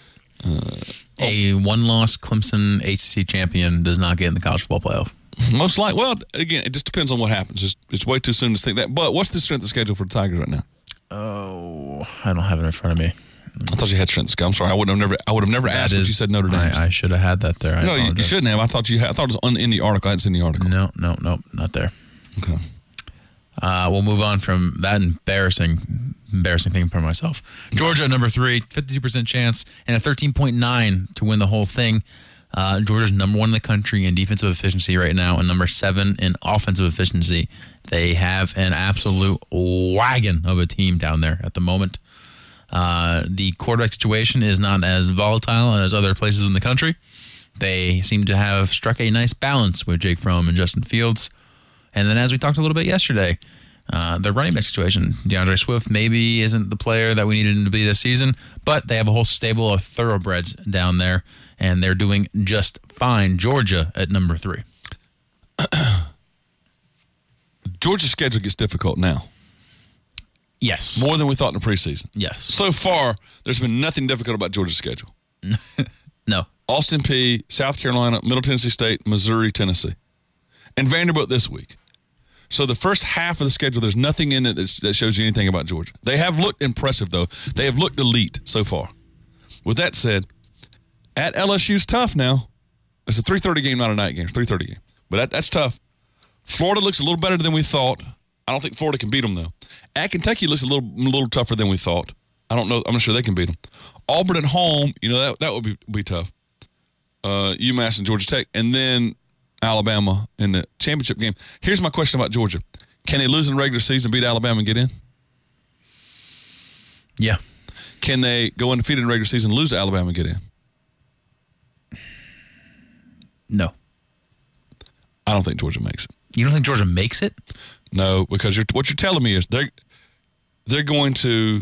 uh, a one-loss Clemson A C C champion does not get in the college football playoff. Most likely. Well, again, it just depends on what happens. It's, it's way too soon to think that. But what's the strength of schedule for the Tigers right now? Oh, I don't have it in front of me. I thought you had strength of schedule. I'm sorry. I would have never. I would have never That asked what is- you said Notre Dame. I, I should have had that there. I no, you, you apologize. shouldn't have. I thought you. Had, I thought it was on, in the article. I hadn't seen the article. No, no, no, not there. Okay. Uh, we'll move on from that embarrassing, embarrassing thing for myself. Georgia at number three, fifty-two percent chance, and a thirteen point nine to win the whole thing. Uh, Georgia's number one in the country in defensive efficiency right now, and number seven in offensive efficiency. They have an absolute wagon of a team down there at the moment. Uh, the quarterback situation is not as volatile as other places in the country. They seem to have struck a nice balance with Jake Fromm and Justin Fields. And then, as we talked a little bit yesterday, uh, the running back situation, DeAndre Swift maybe isn't the player that we needed him to be this season, but they have a whole stable of thoroughbreds down there, and they're doing just fine. Georgia at number three. Georgia's schedule gets difficult now. Yes. More than we thought in the preseason. Yes. So far, there's been nothing difficult about Georgia's schedule. No. Austin Peay, South Carolina, Middle Tennessee State, Missouri, Tennessee. And Vanderbilt this week. So the first half of the schedule, there's nothing in it that's, that shows you anything about Georgia. They have looked impressive, though. They have looked elite so far. With that said, at L S U's tough now. It's a three thirty game, not a night game. It's a three thirty game. But that, that's tough. Florida looks a little better than we thought. I don't think Florida can beat them, though. At Kentucky looks a little a little tougher than we thought. I don't know. I'm not sure they can beat them. Auburn at home, you know, that, that would be, be tough. Uh, UMass and Georgia Tech. And then Alabama in the championship game. Here's my question about Georgia. Can they lose in the regular season, beat Alabama, and get in? Yeah. Can they go undefeated in the regular season, lose to Alabama, and get in? No. I don't think Georgia makes it. You don't think Georgia makes it? No, because you're, what you're telling me is they're they're going to.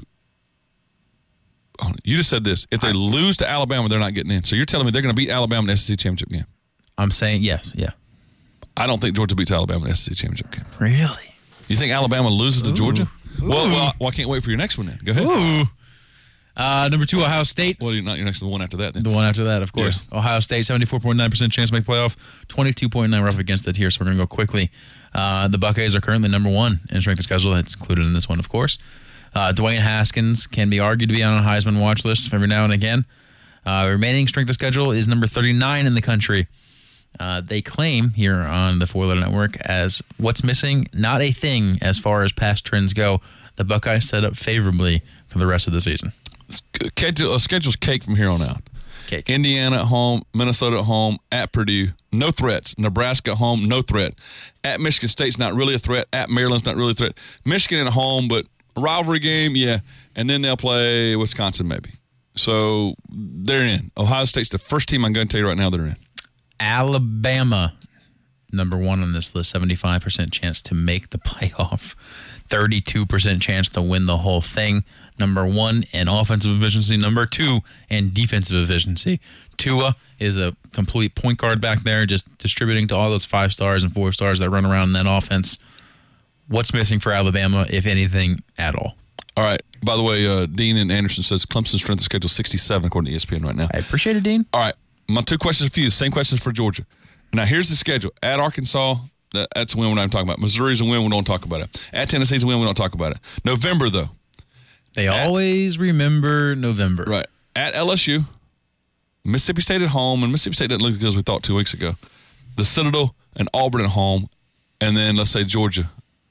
Oh, you just said this. If they lose to Alabama, they're not getting in. So you're telling me they're going to beat Alabama in the S E C championship game? I'm saying yes. Yeah. I don't think Georgia beats Alabama in the S E C championship game. Really? You think Alabama loses to Ooh. Georgia? Ooh. Well, well, well, I can't wait for your next one then. Go ahead. Ooh. Uh, number two, Ohio State. Well, you're not your next one after that then. The one after that, of course. Yeah. Ohio State, seventy-four point nine percent chance to make playoff, twenty-two point nine. We're up against it here, so we're going to go quickly. Uh, the Buckeyes are currently number one in strength of schedule. That's included in this one, of course. Uh, Dwayne Haskins can be argued to be on a Heisman watch list every now and again. Uh, the remaining strength of schedule is number thirty-nine in the country. Uh, they claim here on the Four Letter Network as what's missing, not a thing as far as past trends go. The Buckeyes set up favorably for the rest of the season. Schedule, schedule's cake from here on out. Cake. Indiana at home, Minnesota at home, at Purdue, no threats. Nebraska at home, no threat. At Michigan State's not really a threat. At Maryland's not really a threat. Michigan at home, but a rivalry game, yeah. And then they'll play Wisconsin maybe. So they're in. Ohio State's the first team I'm going to tell you right now they're in. Alabama, number one on this list, seventy-five percent chance to make the playoff, thirty-two percent chance to win the whole thing. Number one in offensive efficiency, number two in defensive efficiency. Tua is a complete point guard back there, just distributing to all those five stars and four stars that run around in that offense. What's missing for Alabama, if anything at all? All right. By the way, uh, Dean and Anderson says Clemson's strength of schedule sixty-seven according to E S P N right now. I appreciate it, Dean. All right. My two questions for you. Same questions for Georgia. Now, here's the schedule. At Arkansas, that, that's a win we're not talking about. Missouri's a win, we don't talk about it. At Tennessee's a win, we don't talk about it. November, though. They at, always remember November. Right. At L S U, Mississippi State at home, and Mississippi State didn't look as good as we thought two weeks ago. The Citadel and Auburn at home, and then let's say Georgia.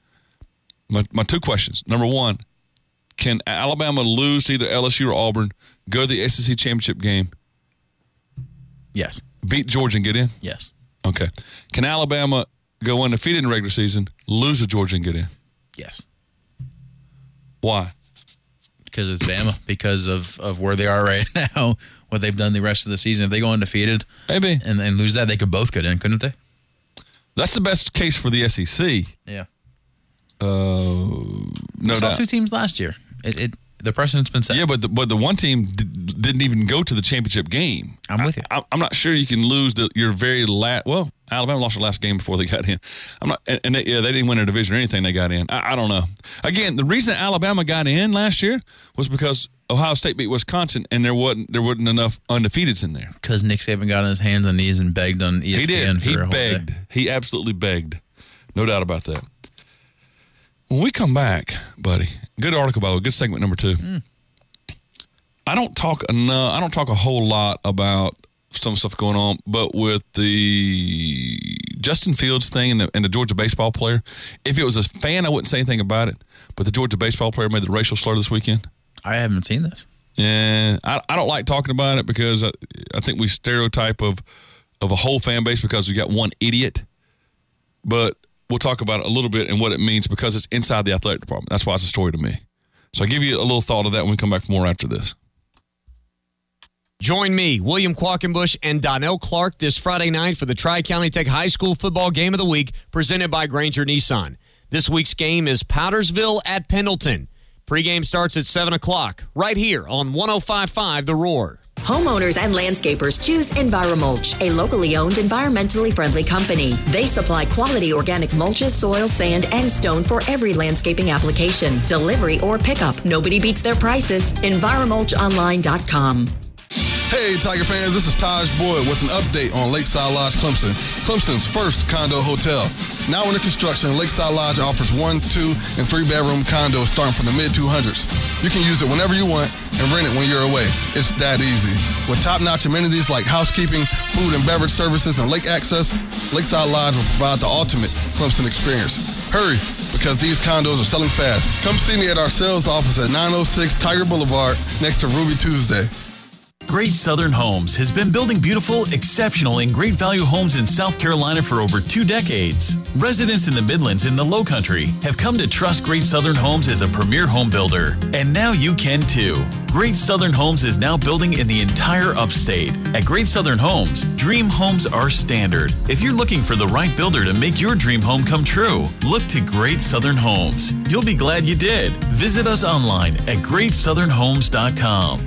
My, my two questions. Number one, can Alabama lose to either L S U or Auburn, go to the S E C championship game? Yes. Beat Georgia and get in? Yes. Okay. Can Alabama go undefeated in the regular season, lose to Georgia and get in? Yes. Why? Because it's Bama. Because of, of where they are right now, what they've done the rest of the season. If they go undefeated Maybe. And, and lose that, they could both get in, couldn't they? That's the best case for the S E C. Yeah. Uh, no we saw doubt. two teams last year. It, it the precedent's been set. Yeah, but the, but the one team d- didn't even go to the championship game. I'm with you. I, I'm not sure you can lose the, your very last. Well, Alabama lost their last game before they got in. I'm not, and, and they, yeah, they didn't win a division or anything. They got in. I, I don't know. Again, the reason Alabama got in last year was because Ohio State beat Wisconsin, and there wasn't there wasn't enough undefeateds in there. Because Nick Saban got on his hands and knees and begged on E S P N. He did. For He a whole begged. Day. He absolutely begged. No doubt about that. When we come back, buddy, good article, by the way, good segment number two. Mm. I don't talk enough. I don't talk a whole lot about some stuff going on, but with the Justin Fields thing and the, and the Georgia baseball player, if it was a fan, I wouldn't say anything about it. But the Georgia baseball player made the racial slur this weekend. I haven't seen this. Yeah, I, I don't like talking about it because I, I think we stereotype of of a whole fan base because we got one idiot. But we'll talk about it a little bit and what it means because it's inside the athletic department. That's why it's a story to me. So I'll give you a little thought of that when we come back for more after this. Join me, William Quackenbush, and Donnell Clark this Friday night for the Tri-County Tech High School Football Game of the Week presented by Granger Nissan. This week's game is Powdersville at Pendleton. Pre-game starts at seven o'clock right here on one oh five point five The Roar. Homeowners and landscapers choose EnviroMulch, a locally owned, environmentally friendly company. They supply quality organic mulches, soil, sand, and stone for every landscaping application, delivery, or pickup. Nobody beats their prices. Enviromulch Online dot com. Hey, Tiger fans, this is Taj Boyd with an update on Lakeside Lodge Clemson, Clemson's first condo hotel. Now under construction, Lakeside Lodge offers one, two, and three-bedroom condos starting from the mid two hundreds. You can use it whenever you want and rent it when you're away. It's that easy. With top-notch amenities like housekeeping, food and beverage services, and lake access, Lakeside Lodge will provide the ultimate Clemson experience. Hurry, because these condos are selling fast. Come see me at our sales office at nine oh six Tiger Boulevard next to Ruby Tuesday. Great Southern Homes has been building beautiful, exceptional, and great value homes in South Carolina for over two decades. Residents in the Midlands and the Low Country have come to trust Great Southern Homes as a premier home builder. And now you can too. Great Southern Homes is now building in the entire upstate. At Great Southern Homes, dream homes are standard. If you're looking for the right builder to make your dream home come true, look to Great Southern Homes. You'll be glad you did. Visit us online at great southern homes dot com.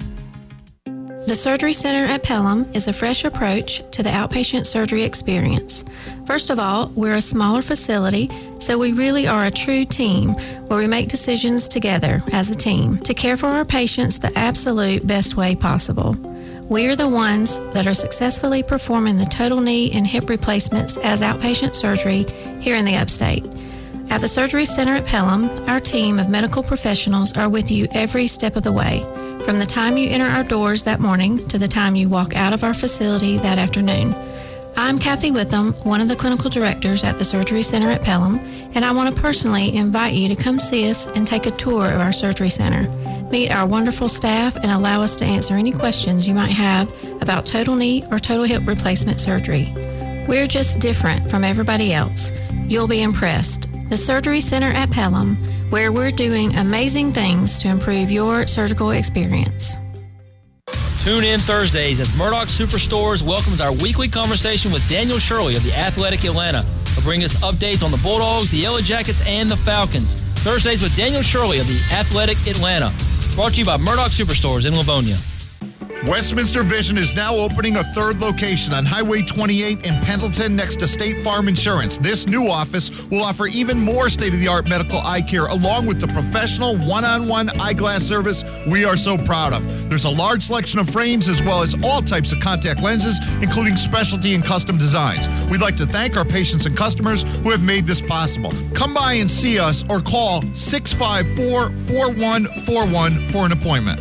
The Surgery Center at Pelham is a fresh approach to the outpatient surgery experience. First of all, we're a smaller facility, so we really are a true team where we make decisions together as a team to care for our patients the absolute best way possible. We are the ones that are successfully performing the total knee and hip replacements as outpatient surgery here in the upstate. At the Surgery Center at Pelham, our team of medical professionals are with you every step of the way, from the time you enter our doors that morning to the time you walk out of our facility that afternoon. I'm Kathy Witham, one of the clinical directors at the Surgery Center at Pelham, and I want to personally invite you to come see us and take a tour of our surgery center. Meet our wonderful staff and allow us to answer any questions you might have about total knee or total hip replacement surgery. We're just different from everybody else. You'll be impressed. The Surgery Center at Pelham, where we're doing amazing things to improve your surgical experience. Tune in Thursdays as Murdoch Superstores welcomes our weekly conversation with Daniel Shirley of the Athletic Atlanta. He'll bring us updates on the Bulldogs, the Yellow Jackets, and the Falcons. Thursdays with Daniel Shirley of the Athletic Atlanta. Brought to you by Murdoch Superstores in Livonia. Westminster Vision is now opening a third location on Highway twenty-eight in Pendleton next to State Farm Insurance. This new office will offer even more state-of-the-art medical eye care along with the professional one-on-one eyeglass service we are so proud of. There's a large selection of frames as well as all types of contact lenses, including specialty and custom designs. We'd like to thank our patients and customers who have made this possible. Come by and see us or call six five four, four one four one for an appointment.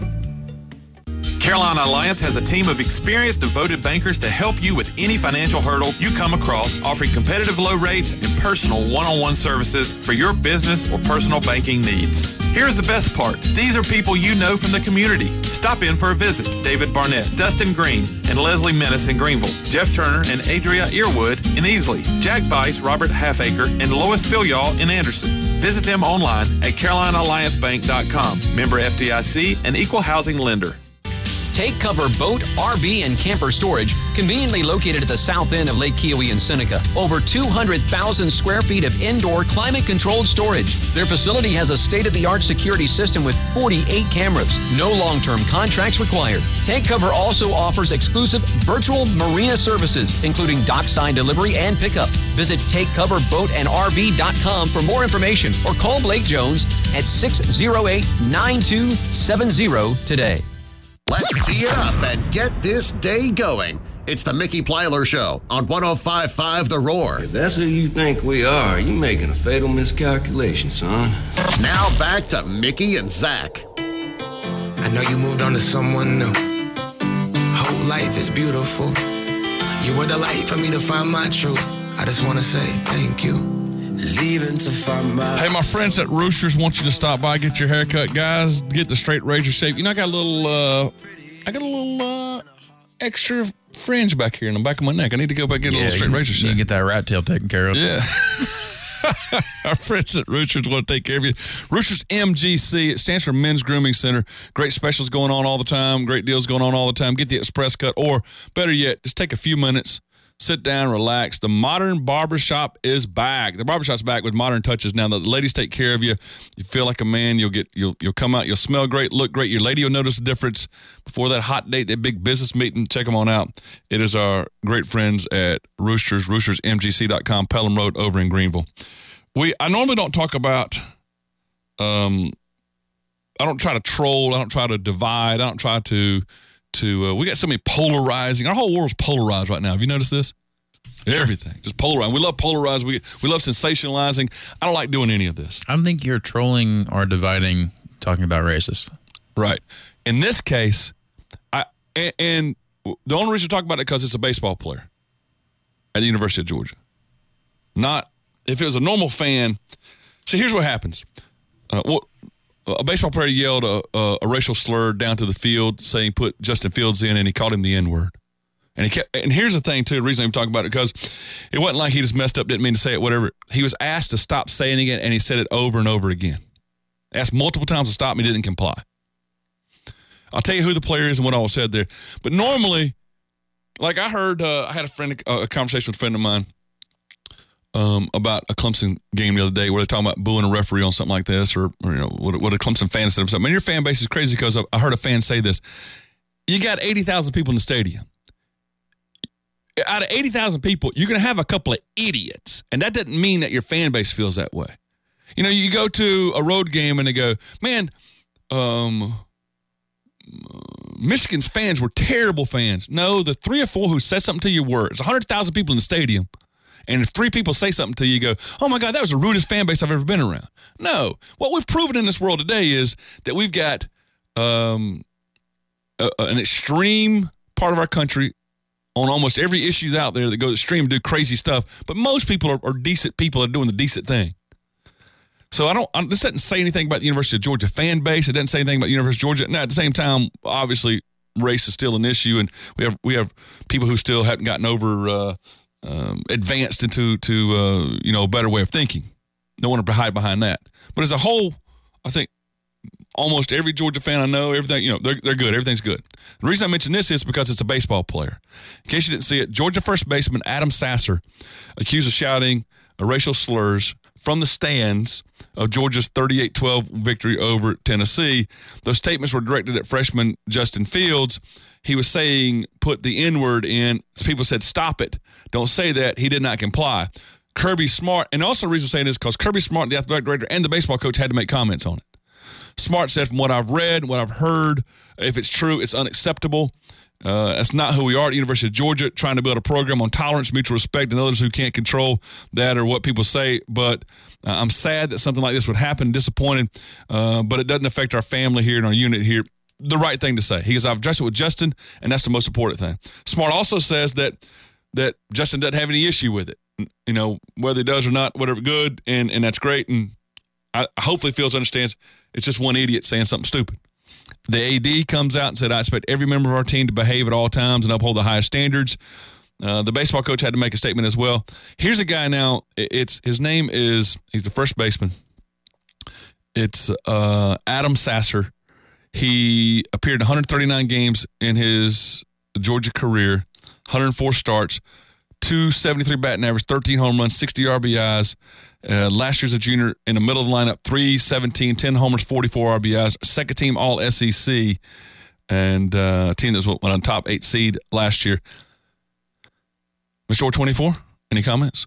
Carolina Alliance has a team of experienced, devoted bankers to help you with any financial hurdle you come across, offering competitive low rates and personal one-on-one services for your business or personal banking needs. Here's the best part. These are people you know from the community. Stop in for a visit. David Barnett, Dustin Green, and Leslie Menace in Greenville, Jeff Turner and Adria Earwood in Easley, Jack Bice, Robert Halfacre, and Lois Filial in Anderson. Visit them online at carolina alliance bank dot com. Member F D I C, an equal housing lender. Take Cover Boat, R V, and Camper Storage, conveniently located at the south end of Lake Kiowee in Seneca. Over two hundred thousand square feet of indoor climate-controlled storage. Their facility has a state-of-the-art security system with forty-eight cameras. No long-term contracts required. Take Cover also offers exclusive virtual marina services, including dockside delivery and pickup. Visit take cover boat and r v dot com for more information or call Blake Jones at six oh eight, nine two seven oh today. Let's tee it up and get this day going. It's the Mickey Plyler Show on one oh five point five The Roar. If that's who you think we are, you're making a fatal miscalculation, son. Now back to Mickey and Zach. I know you moved on to someone new. Whole life is beautiful. You were the light for me to find my truth. I just want to say thank you. Leaving to find my... Hey, my friends at Roosters want you to stop by, get your hair cut, guys. Get the straight razor shape. You know, I got a little, uh, I got a little uh, extra fringe back here in the back of my neck. I need to go back and get Yeah, a little straight you, razor shape. You get that rat tail taken care of. Yeah. Our friends at Roosters want to take care of you. Roosters M G C, it stands for Men's Grooming Center. Great specials going on all the time. Great deals going on all the time. Get the express cut, or better yet, just take a few minutes, sit down, relax. The modern barbershop is back. The barbershop's back with modern touches now. The ladies take care of you. You feel like a man. You'll get you'll you'll come out. You'll smell great, look great. Your lady will notice the difference before that hot date, that big business meeting. Check them on out. It is our great friends at Roosters, roosters m g c dot com, Pelham Road over in Greenville. We I normally don't talk about. Um, I don't try to troll. I don't try to divide. I don't try to. To uh, we got so many polarizing. Our whole world's polarized right now. Have you noticed this? Sure. Everything just polarized. We love polarized. We we love sensationalizing. I don't like doing any of this. I don't think you're trolling or dividing, talking about racist. Right. In this case, I and, and the only reason we talk about it because it's a baseball player at the University of Georgia. Not if it was a normal fan. See, here's what happens. Uh, what. A baseball player yelled a, a, a racial slur down to the field, saying put Justin Fields in, and he called him the N-word. And he kept. And here's the thing, too, the reason I'm talking about it, because it wasn't like he just messed up, didn't mean to say it, whatever. He was asked to stop saying it, and he said it over and over again. Asked multiple times to stop, and he didn't comply. I'll tell you who the player is and what all was said there. But normally, like I heard, uh, I had a friend, a conversation with a friend of mine, Um, about a Clemson game the other day where they're talking about booing a referee on something like this, or, or you know what, what a Clemson fan said. I mean, your fan base is crazy because I heard a fan say this. You got eighty thousand people in the stadium. Out of eighty thousand people, you're going to have a couple of idiots, and that doesn't mean that your fan base feels that way. You know, you go to a road game and they go, man, um, Michigan's fans were terrible fans. No, the three or four who said something to you were. It's one hundred thousand people in the stadium. And if three people say something to you, you go, oh, my God, that was the rudest fan base I've ever been around. No. What we've proven in this world today is that we've got um, a, an extreme part of our country on almost every issue out there that goes extreme and do crazy stuff. But most people are, are decent people that are doing the decent thing. So I don't, I, this doesn't say anything about the University of Georgia fan base. It doesn't say anything about the University of Georgia. Now, at the same time, obviously, race is still an issue. And we have we have people who still haven't gotten over uh, Um, advanced into to uh, you know a better way of thinking. No one to hide behind that. But as a whole, I think almost every Georgia fan I know, everything you know, they're they're good. Everything's good. The reason I mention this is because it's a baseball player. In case you didn't see it, Georgia first baseman Adam Sasser accused of shouting uh, racial slurs from the stands of Georgia's thirty-eight twelve victory over Tennessee. Those statements were directed at freshman Justin Fields. He was saying, put the N-word in. People said, stop it. Don't say that. He did not comply. Kirby Smart, and also the reason I'm saying this is because Kirby Smart, the athletic director, and the baseball coach had to make comments on it. Smart said, from what I've read, what I've heard, if it's true, it's unacceptable. Uh, that's not who we are at the University of Georgia, trying to build a program on tolerance, mutual respect, and others who can't control that or what people say. But uh, I'm sad that something like this would happen, disappointed, uh, but it doesn't affect our family here and our unit here. The right thing to say. He goes, I've addressed it with Justin, and that's the most important thing. Smart also says that that Justin doesn't have any issue with it. You know, whether he does or not, whatever, good, and, and that's great. And I hopefully Fields understands it's just one idiot saying something stupid. The A D comes out and said, I expect every member of our team to behave at all times and uphold the highest standards. Uh, the baseball coach had to make a statement as well. Here's a guy now. It's his name is, he's the first baseman. It's uh, Adam Sasser. He appeared in one hundred thirty-nine games in his Georgia career, one hundred four starts, two seventy-three batting average, thirteen home runs, sixty R B Is. Uh, last year's a junior in the middle of the lineup, three seventeen, ten homers, forty-four R B Is. Second team all S E C, and uh, a team that was went on top eight seed last year. Mister Orr twenty-four, any comments?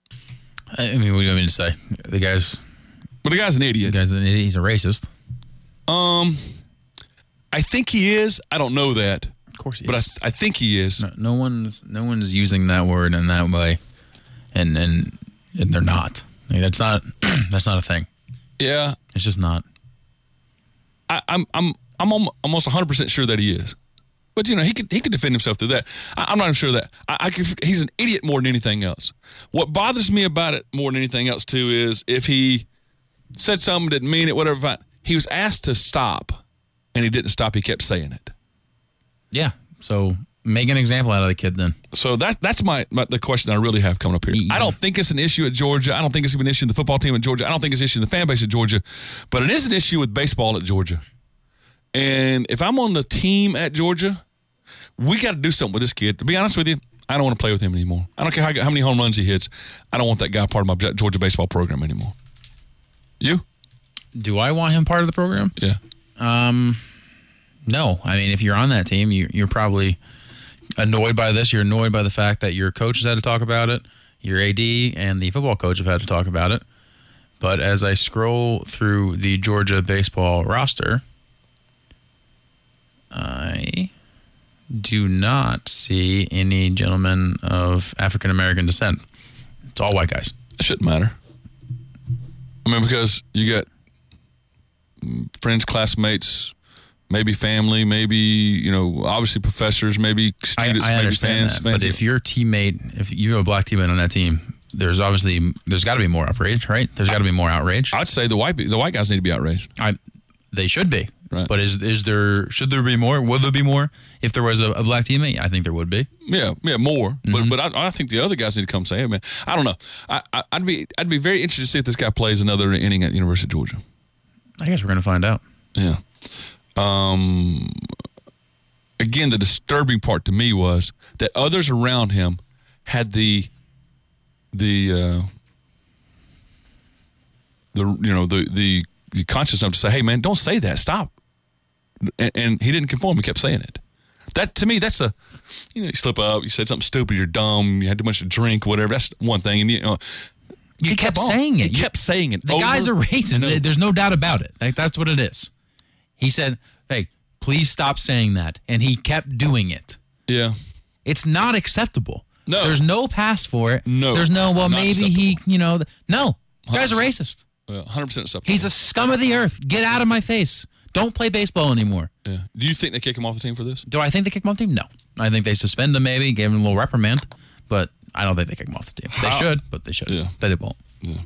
I mean, what do you want me to say? The guy's... But the guy's an idiot. The guy's an idiot. He's a racist. Um... I think he is. I don't know that. Of course he but is. But I, I think he is. No, no one's no one's using that word in that way, and and, and they're not. I mean, that's not that's not a thing. Yeah, it's just not. I, I'm I'm I'm almost one hundred percent sure that he is. But, you know, he could he could defend himself through that. I, I'm not even sure of that. I, I could, he's an idiot more than anything else. What bothers me about it more than anything else, too, is if he said something, didn't mean it, whatever, fine. He was asked to stop, and he didn't stop. He kept saying it. Yeah, so make an example out of the kid then. So that, that's my, my the question I really have coming up here. Yeah. I don't think it's an issue at Georgia. I don't think it's an issue in the football team at Georgia. I don't think it's an issue in the fan base at Georgia. But it is an issue with baseball at Georgia. And if I'm on the team at Georgia, we got to do something with this kid. To be honest with you, I don't want to play with him anymore. I don't care how, how many home runs he hits. I don't want that guy part of my Georgia baseball program anymore. You? Do I want him part of the program? Yeah. Um, no. I mean, if you're on that team, you, you're probably annoyed by this. You're annoyed by the fact that your coach has had to talk about it. Your A D and the football coach have had to talk about it. But as I scroll through the Georgia baseball roster, I do not see any gentlemen of African-American descent. It's all white guys. It shouldn't matter. I mean, because you got friends, classmates, maybe family, maybe, you know, obviously professors, maybe students, I, I maybe understand fans. that, fans. But if your teammate, if you have a black teammate on that team, there's obviously, there's got to be more outrage, right? There's got to be more outrage. I'd say the white the white guys need to be outraged. I, they should be. Right. But is is there, should there be more? Would there be more if there was a, a black teammate? I think there would be. Yeah, yeah, more. Mm-hmm. But but I, I think the other guys need to come say it, man. I don't know. I, I, I'd be I'd be very interested to see if this guy plays another inning at University of Georgia. I guess we're going to find out. Yeah. Um. Again, the disturbing part to me was that others around him had the the uh, the you know the the, the conscious enough to say, "Hey, man, don't say that. Stop." And, and he didn't conform. He kept saying it. That to me, that's a you know, you slip up, you said something stupid, you're dumb, you had too much to drink, whatever. That's one thing. And you know, you he kept, kept saying it. He You, kept saying it. The over guys are racist. and over. There's no doubt about it. Like, that's what it is. He said, "Hey, please stop saying that," and he kept doing it. Yeah, it's not acceptable. No, there's no pass for it. No, there's no. Well, not maybe acceptable. he. You know, no. Guys are racist. Yeah, one hundred percent acceptable. He's a scum of the earth. Get out of my face. Don't play baseball anymore. Yeah. Do you think they kick him off the team for this? Do I think they kick him off the team? No. I think they suspend him maybe, give him a little reprimand, but I don't think they kick him off the team. They How? should, but they should. Yeah. They won't. Yeah.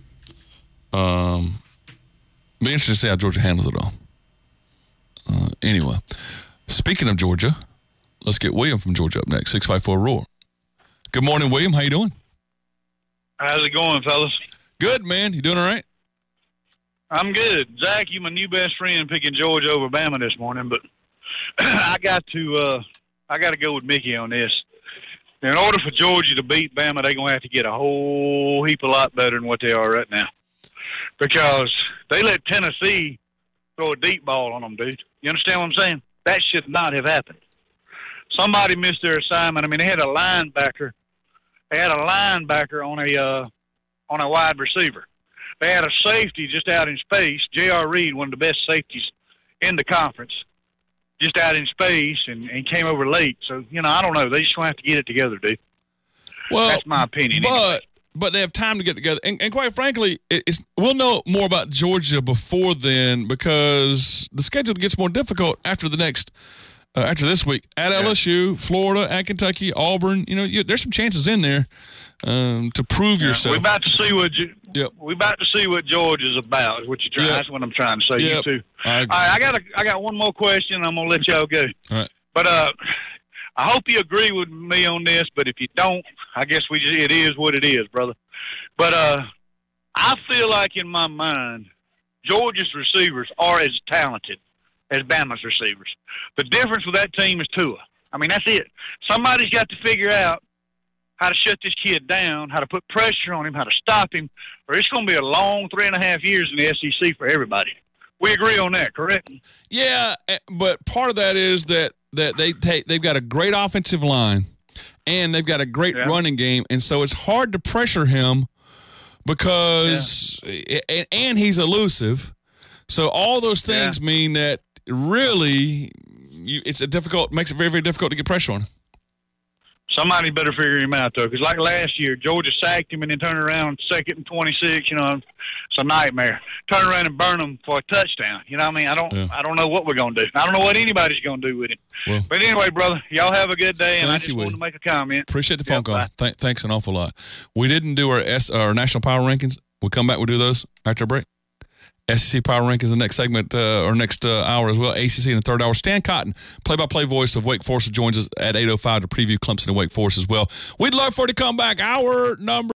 Um, be interesting to see how Georgia handles it all. Uh, anyway, speaking of Georgia, let's get William from Georgia up next. six five four roar. Good morning, William. How you doing? How's it going, fellas? Good, man. You doing all right? I'm good. Zach, you my new best friend picking Georgia over Bama this morning, but I got to uh, I got to go with Mickey on this. In order for Georgia to beat Bama, they're going to have to get a whole heap a lot better than what they are right now, because they let Tennessee throw a deep ball on them, dude. You understand what I'm saying? That should not have happened. Somebody missed their assignment. I mean, they had a linebacker. They had a linebacker on a uh, on a wide receiver. They had a safety just out in space. J R. Reed, one of the best safeties in the conference, just out in space and, and came over late. So, you know, I don't know. They just going to have to get it together, dude. Well, that's my opinion. But anyway. but they have time to get together. And, and quite frankly, it's, we'll know more about Georgia before then, because the schedule gets more difficult after the next uh, after this week at L S U, Florida, at Kentucky, Auburn. You know, you, there's some chances in there um, to prove Yeah, yourself. We're about to see what Ge- Yep. we're about to see what Georgia's about. Is what you're trying. Yep. That's what I'm trying to say. Yep. You too. I All agree. right, I got a, I got one more question. I'm gonna let y'all go. All right. But uh, I hope you agree with me on this. But if you don't, I guess we just it is what it is, brother. But uh, I feel like in my mind, Georgia's receivers are as talented as Bama's receivers. The difference with that team is Tua. I mean, that's it. Somebody's got to figure out how to shut this kid down, how to put pressure on him, how to stop him, or it's going to be a long three and a half years in the S E C for everybody. We agree on that, correct? Yeah, eh, but part of that is that that they take they've got a great offensive line and they've got a great Yeah. running game, and so it's hard to pressure him because and, and he's elusive. So all those things Yeah. mean that really you, it's a difficult makes it very very difficult to get pressure on him. Somebody better figure him out, though, because like last year, Georgia sacked him and then turned around second and twenty-six. You know, it's a nightmare. Turn around and burn him for a touchdown. You know what I mean? I don't, yeah. I don't know what we're gonna do. I don't know what anybody's gonna do with him. Well, but anyway, brother, y'all have a good day, and I just you, wanted to make a comment. Appreciate the phone yep, call. Th- thanks an awful lot. We didn't do our S, our national power rankings. We'll come back. We'll do those after a break. S E C Power Rankings the next segment uh, or next uh, hour as well. A C C in the third hour. Stan Cotton, play-by-play voice of Wake Forest, joins us at eight oh five to preview Clemson and Wake Forest as well. We'd love for you to come back. Hour number